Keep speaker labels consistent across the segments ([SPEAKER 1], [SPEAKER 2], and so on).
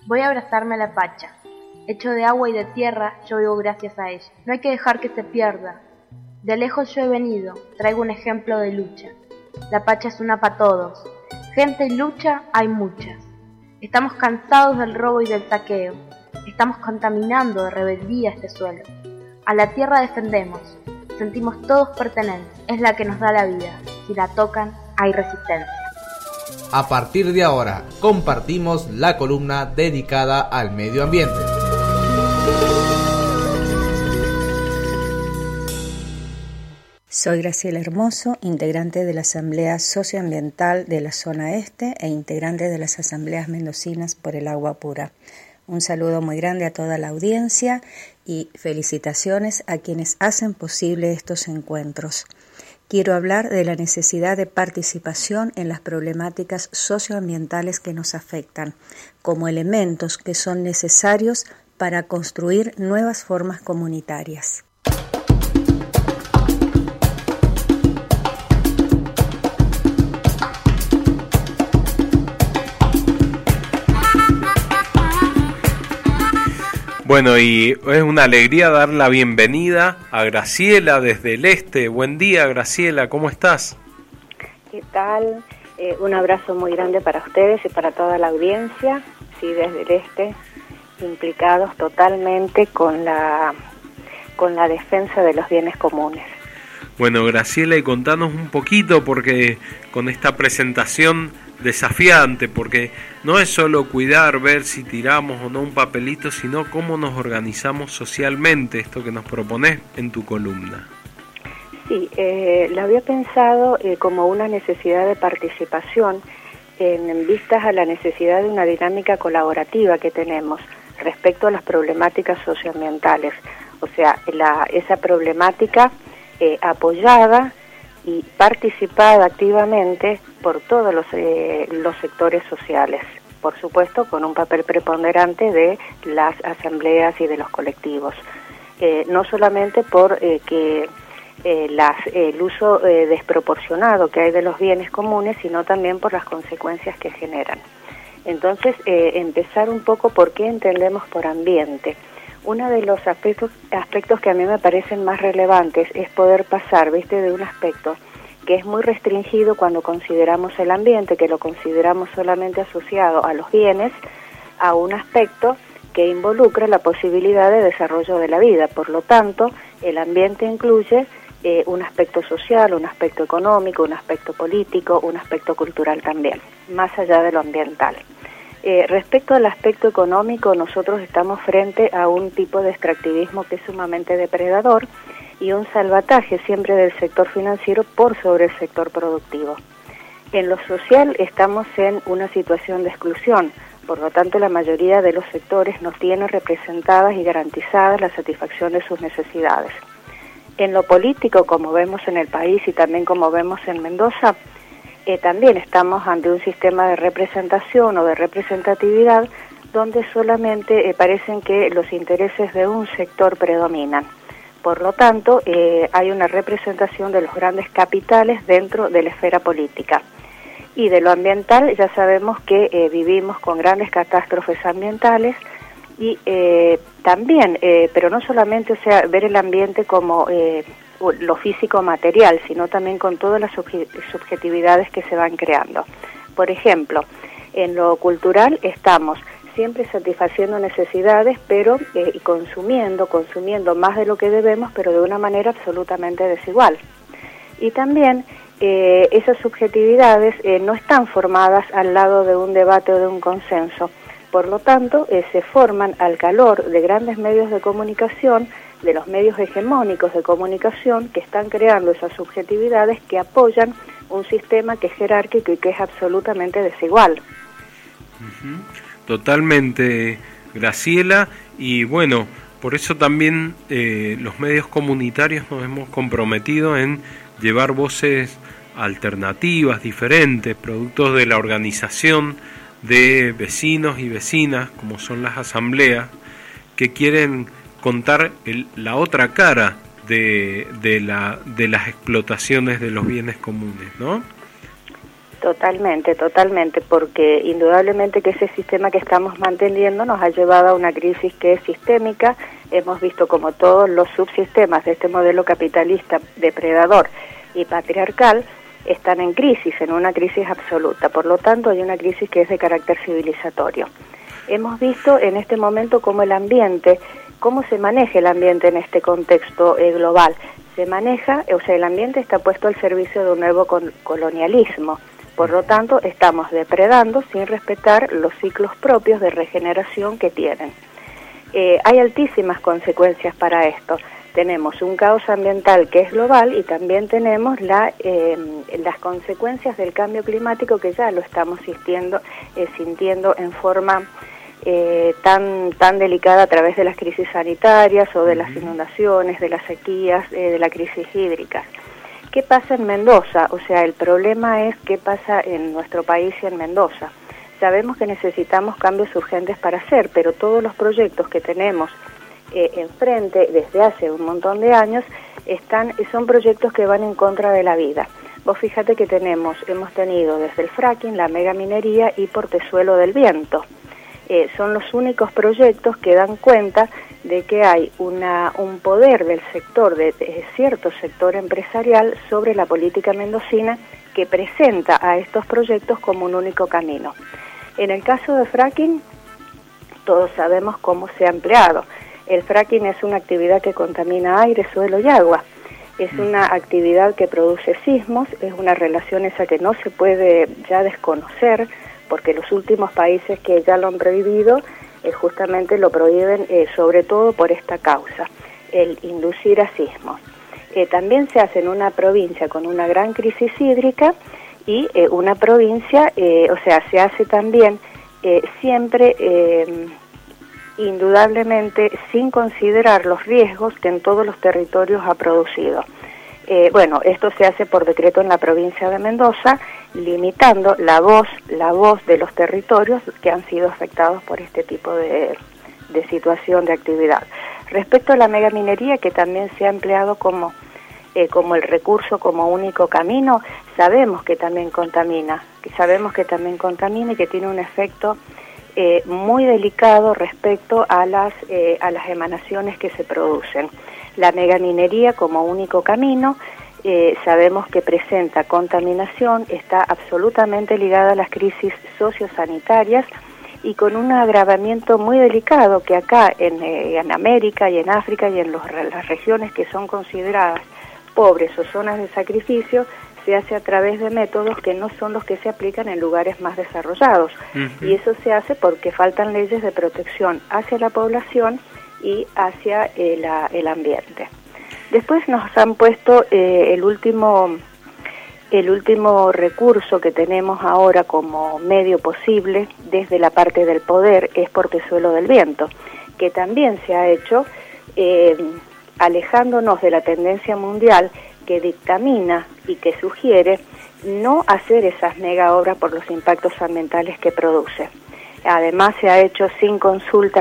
[SPEAKER 1] Voy a abrazarme a la Pacha. Hecho de agua y de tierra, yo vivo gracias a ella. No hay que dejar que se pierda. De lejos yo he venido, traigo un ejemplo de lucha. La Pacha es una para todos. Gente y lucha hay muchas. Estamos cansados del robo y del saqueo. Estamos contaminando de rebeldía este suelo. A la tierra defendemos. Sentimos todos pertenencia. Es la que nos da la vida. Si la tocan, hay resistencia.
[SPEAKER 2] A partir de ahora, compartimos la columna dedicada al medio ambiente.
[SPEAKER 3] Soy Graciela Hermoso, integrante de la Asamblea Socioambiental de la Zona Este e integrante de las Asambleas Mendocinas por el Agua Pura. Un saludo muy grande a toda la audiencia y felicitaciones a quienes hacen posible estos encuentros. Quiero hablar de la necesidad de participación en las problemáticas socioambientales que nos afectan, como elementos que son necesarios para construir nuevas formas comunitarias.
[SPEAKER 4] Bueno, y es una alegría dar la bienvenida a Graciela desde el Este. Buen día, Graciela, ¿cómo estás?
[SPEAKER 5] ¿Qué tal? Un abrazo muy grande para ustedes y para toda la audiencia, sí, desde el Este, implicados totalmente con la defensa de los bienes comunes.
[SPEAKER 4] Bueno, Graciela, y contanos un poquito, porque con esta presentación desafiante, porque no es solo cuidar, ver si tiramos o no un papelito, sino cómo nos organizamos socialmente, esto que nos propones en tu columna.
[SPEAKER 5] Sí, lo había pensado como una necesidad de participación en vistas a la necesidad de una dinámica colaborativa que tenemos respecto a las problemáticas socioambientales, o sea, esa problemática apoyada y participada activamente por todos los sectores sociales, por supuesto con un papel preponderante de las asambleas y de los colectivos, no solamente por que el uso desproporcionado que hay de los bienes comunes, sino también por las consecuencias que generan. Entonces, empezar un poco por qué entendemos por ambiente. Uno de los aspectos que a mí me parecen más relevantes es poder pasar, de un aspecto que es muy restringido cuando consideramos el ambiente, que lo consideramos solamente asociado a los bienes, a un aspecto que involucra la posibilidad de desarrollo de la vida. Por lo tanto, el ambiente incluye un aspecto social, un aspecto económico, un aspecto político, un aspecto cultural también, más allá de lo ambiental. Respecto al aspecto económico, nosotros estamos frente a un tipo de extractivismo que es sumamente depredador y un salvataje siempre del sector financiero por sobre el sector productivo. En lo social estamos en una situación de exclusión, por lo tanto la mayoría de los sectores no tienen representadas y garantizadas la satisfacción de sus necesidades. En lo político, como vemos en el país y también como vemos en Mendoza, también estamos ante un sistema de representación o de representatividad donde solamente parecen que los intereses de un sector predominan. Por lo tanto, hay una representación de los grandes capitales dentro de la esfera política. Y de lo ambiental ya sabemos que vivimos con grandes catástrofes ambientales y también, pero no solamente, ver el ambiente como lo físico material, sino también con todas las subjetividades que se van creando. Por ejemplo, en lo cultural estamos siempre satisfaciendo necesidades, pero y consumiendo más de lo que debemos, pero de una manera absolutamente desigual. Y también esas subjetividades no están formadas al lado de un debate o de un consenso. Por lo tanto, se forman al calor de grandes medios de comunicación, de los medios hegemónicos de comunicación que están creando esas subjetividades que apoyan un sistema que es jerárquico y que es absolutamente desigual.
[SPEAKER 4] Totalmente, Graciela, y bueno, por eso también los medios comunitarios nos hemos comprometido en llevar voces alternativas, diferentes, productos de la organización de vecinos y vecinas, como son las asambleas, que quieren contar la otra cara de las explotaciones de los bienes comunes, ¿no?
[SPEAKER 5] Totalmente, porque indudablemente que ese sistema que estamos manteniendo nos ha llevado a una crisis que es sistémica. Hemos visto como todos los subsistemas de este modelo capitalista depredador y patriarcal están en crisis, en una crisis absoluta. Por lo tanto, hay una crisis que es de carácter civilizatorio. Hemos visto en este momento cómo el ambiente, cómo se maneja el ambiente en este contexto global. Se maneja, o sea, el ambiente está puesto al servicio de un nuevo colonialismo. Por lo tanto, estamos depredando sin respetar los ciclos propios de regeneración que tienen. Hay altísimas consecuencias para esto. Tenemos un caos ambiental que es global y también tenemos las consecuencias del cambio climático que ya lo estamos sintiendo en forma tan delicada a través de las crisis sanitarias o de las inundaciones, de las sequías, de la crisis hídrica. ¿Qué pasa en Mendoza? O sea, el problema es qué pasa en nuestro país y en Mendoza. Sabemos que necesitamos cambios urgentes para hacer, pero todos los proyectos que tenemos enfrente desde hace un montón de años son proyectos que van en contra de la vida. Vos fíjate que hemos tenido desde el fracking, la megaminería y Portezuelo del Viento. Son los únicos proyectos que dan cuenta de que hay un poder del sector, de cierto sector empresarial sobre la política mendocina que presenta a estos proyectos como un único camino. En el caso de fracking, todos sabemos cómo se ha empleado. El fracking es una actividad que contamina aire, suelo y agua. Es una actividad que produce sismos, es una relación esa que no se puede ya desconocer, porque los últimos países que ya lo han prohibido, justamente lo prohíben sobre todo por esta causa, el inducir a sismos. También se hace en una provincia con una gran crisis hídrica y una provincia, se hace también siempre, indudablemente, sin considerar los riesgos que en todos los territorios ha producido. Esto se hace por decreto en la provincia de Mendoza, limitando la voz de los territorios que han sido afectados por este tipo de situación de actividad. Respecto a la megaminería, que también se ha empleado como el recurso, como único camino, sabemos que también contamina y que tiene un efecto muy delicado respecto a las emanaciones que se producen. La megaminería como único camino, sabemos que presenta contaminación, está absolutamente ligada a las crisis sociosanitarias y con un agravamiento muy delicado que acá en América y en África y en las regiones que son consideradas pobres o zonas de sacrificio, se hace a través de métodos que no son los que se aplican en lugares más desarrollados. Y eso se hace porque faltan leyes de protección hacia la población y hacia el ambiente. Después nos han puesto el último recurso que tenemos ahora como medio posible desde la parte del poder es Portezuelo del Viento, que también se ha hecho alejándonos de la tendencia mundial que dictamina y que sugiere no hacer esas mega obras por los impactos ambientales que produce. Además se hace sin consulta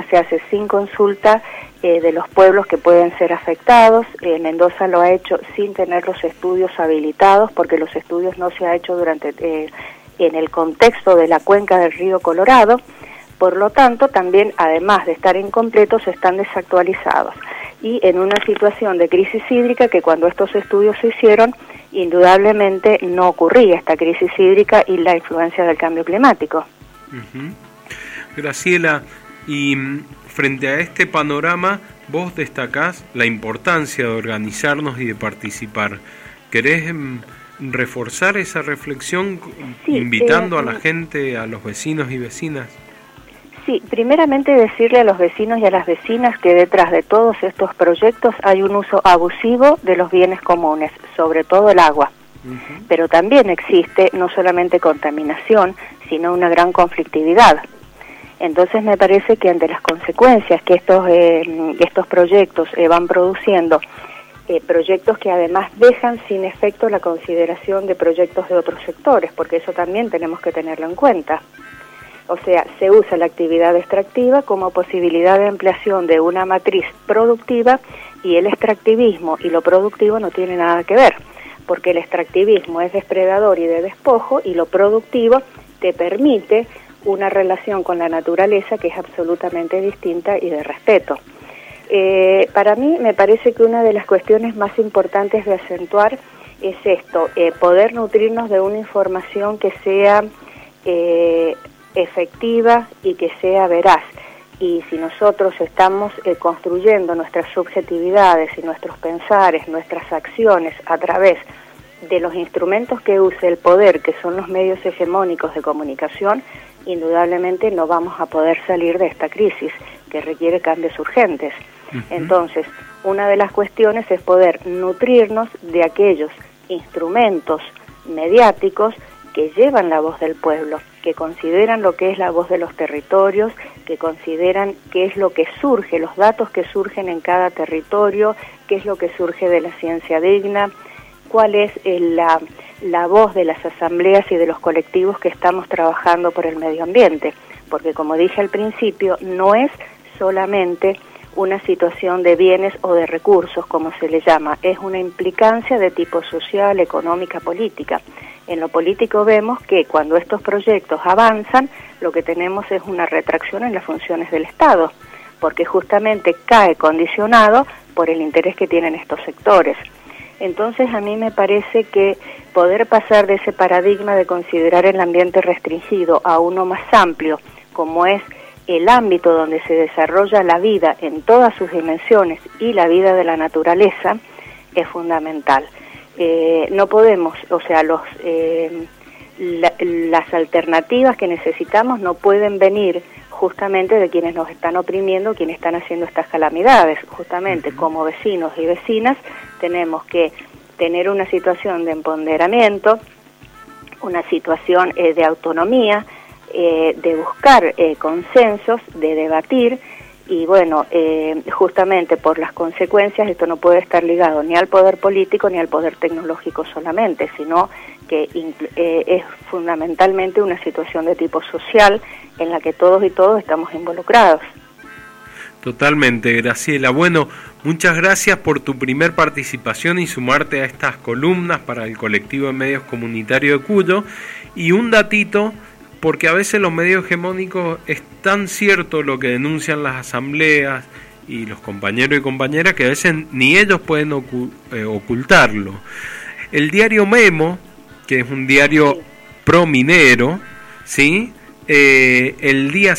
[SPEAKER 5] de los pueblos que pueden ser afectados. Mendoza lo ha hecho sin tener los estudios habilitados, porque los estudios no se ha hecho en el contexto de la cuenca del río Colorado. Por lo tanto, también, además de estar incompletos, están desactualizados. Y en una situación de crisis hídrica que cuando estos estudios se hicieron, indudablemente no ocurría esta crisis hídrica y la influencia del cambio climático.
[SPEAKER 4] Graciela, y frente a este panorama, vos destacás la importancia de organizarnos y de participar. ¿Querés reforzar esa reflexión invitando a la gente, a los vecinos y vecinas?
[SPEAKER 5] Sí, primeramente decirle a los vecinos y a las vecinas que detrás de todos estos proyectos hay un uso abusivo de los bienes comunes, sobre todo el agua. Pero también existe no solamente contaminación, sino una gran conflictividad. Entonces me parece que ante las consecuencias que estos proyectos van produciendo, proyectos que además dejan sin efecto la consideración de proyectos de otros sectores, porque eso también tenemos que tenerlo en cuenta. O sea, se usa la actividad extractiva como posibilidad de ampliación de una matriz productiva y el extractivismo y lo productivo no tiene nada que ver. porque el extractivismo es depredador y de despojo, y lo productivo te permite una relación con la naturaleza que es absolutamente distinta y de respeto. Para mí me parece que una de las cuestiones más importantes de acentuar es esto, poder nutrirnos de una información que sea efectiva y que sea veraz. Y si nosotros estamos construyendo nuestras subjetividades y nuestros pensares, nuestras acciones a través de los instrumentos que use el poder, que son los medios hegemónicos de comunicación, indudablemente no vamos a poder salir de esta crisis que requiere cambios urgentes. Entonces, una de las cuestiones es poder nutrirnos de aquellos instrumentos mediáticos que llevan la voz del pueblo, que consideran lo que es la voz de los territorios, que consideran qué es lo que surge, los datos que surgen en cada territorio, qué es lo que surge de la ciencia digna, cuál es la voz de las asambleas y de los colectivos que estamos trabajando por el medio ambiente, porque como dije al principio, no es solamente una situación de bienes o de recursos, como se le llama, es una implicancia de tipo social, económica, política. En lo político vemos que cuando estos proyectos avanzan, lo que tenemos es una retracción en las funciones del Estado, porque justamente cae condicionado por el interés que tienen estos sectores. Entonces a mí me parece que poder pasar de ese paradigma de considerar el ambiente restringido a uno más amplio, como es el ámbito donde se desarrolla la vida en todas sus dimensiones y la vida de la naturaleza, es fundamental. No podemos, o sea, las alternativas que necesitamos no pueden venir justamente de quienes nos están oprimiendo, quienes están haciendo estas calamidades. Justamente como vecinos y vecinas tenemos que tener una situación de empoderamiento, una situación de autonomía, de buscar consensos, de debatir, y bueno, justamente por las consecuencias esto no puede estar ligado ni al poder político ni al poder tecnológico solamente, sino que es fundamentalmente una situación de tipo social en la que todos y todos estamos involucrados.
[SPEAKER 4] Totalmente, Graciela. Bueno, muchas gracias por tu primer participación y sumarte a estas columnas para el colectivo de medios comunitarios de Cuyo. Y un datito, porque a veces los medios hegemónicos es tan cierto lo que denuncian las asambleas y los compañeros y compañeras que a veces ni ellos pueden ocultarlo. El diario Memo, que es un diario pro-minero, ¿sí? El día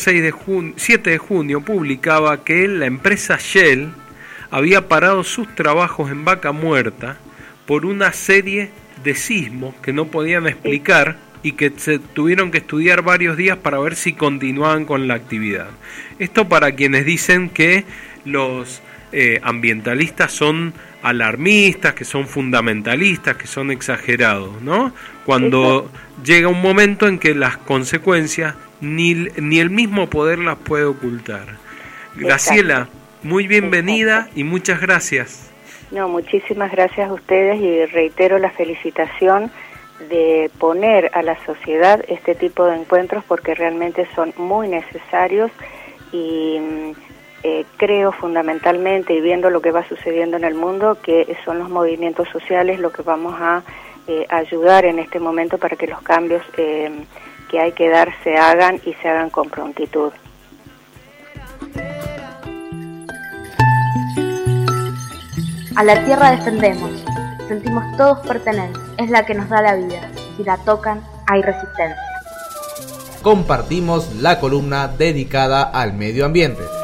[SPEAKER 4] 7 de junio publicaba que la empresa Shell había parado sus trabajos en Vaca Muerta por una serie de sismos que no podían explicar y que se tuvieron que estudiar varios días para ver si continuaban con la actividad. Esto para quienes dicen que los ambientalistas son alarmistas, que son fundamentalistas, que son exagerados, ¿no? Cuando llega un momento en que las consecuencias ni el mismo poder las puede ocultar. Graciela, muy bienvenida y muchas gracias.
[SPEAKER 5] No, muchísimas gracias a ustedes y reitero la felicitación de poner a la sociedad este tipo de encuentros porque realmente son muy necesarios y creo fundamentalmente, y viendo lo que va sucediendo en el mundo, que son los movimientos sociales lo que vamos a ayudar en este momento para que los cambios que hay que dar se hagan y se hagan con prontitud.
[SPEAKER 1] A la tierra defendemos, sentimos todos pertenencia, es la que nos da la vida, si la tocan hay resistencia.
[SPEAKER 2] Compartimos la columna dedicada al medio ambiente.